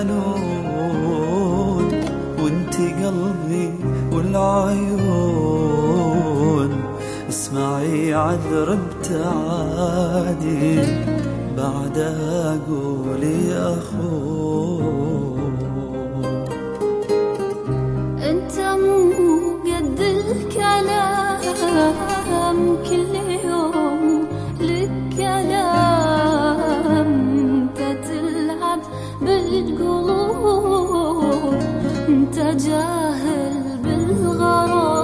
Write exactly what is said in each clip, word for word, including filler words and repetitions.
الحنون، وانت قلبي والعيون. اسمعي عذر ابتعادي بعدها قولي أخون. انت مو قد الكلام، كل يوم لك كلام. انت تلعب بالقلوب، انت جاهل بالغرام.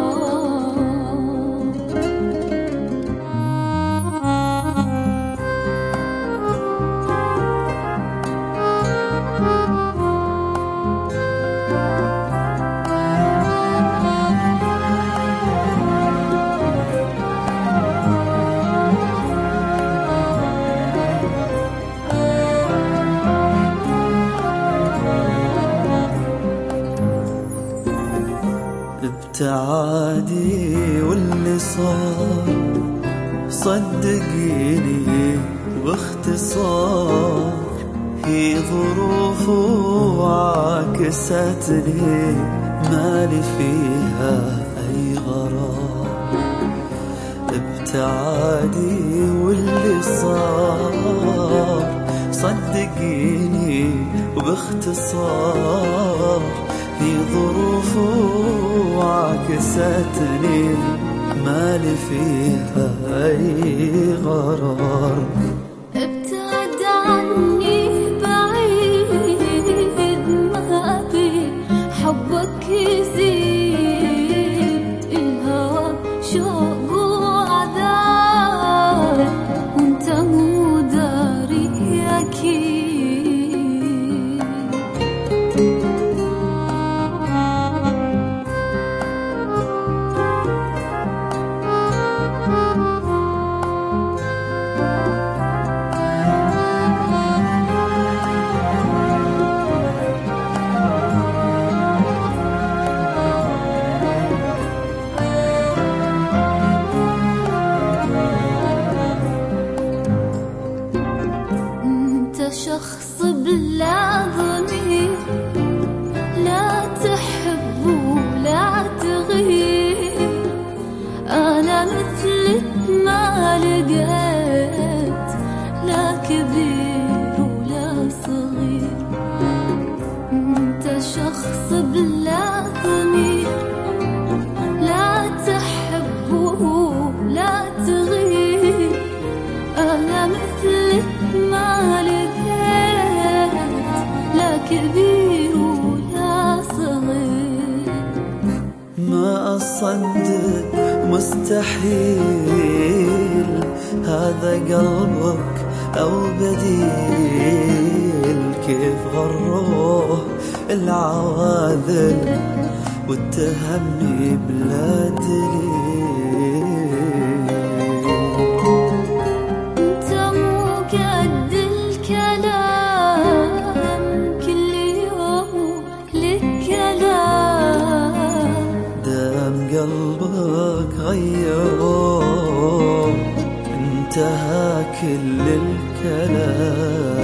ابتعادي واللي صار صدقيني باختصار، هي ظروف وعكستني مالي فيها أي غرام. ابتعادي واللي صار صدقيني وباختصار، هي ظروف وعكستني مالي فيها أي غرار. ابتعد عني بعيد، ما أبي حبك يزيد. الهوى شوق وعذاب، وانت مو داري أكيد. شخص بلا ضمير، لا تحب ولا تغير. أنا مثلك ما لقيت، لا كبير ولا صغير. أنت شخص بلا ضمير، لا تحب ولا تغير. أنا مثلك ما لقيت، لا كبير ولا صغير. ما أصدق مستحيل هذا قلبك أو بديل. كيف غروه العواذل واتهمني بلا دليل. انت مو قد الكلام، كل يوم لك كلام. دام قلبك غيره انتهى كل الكلام.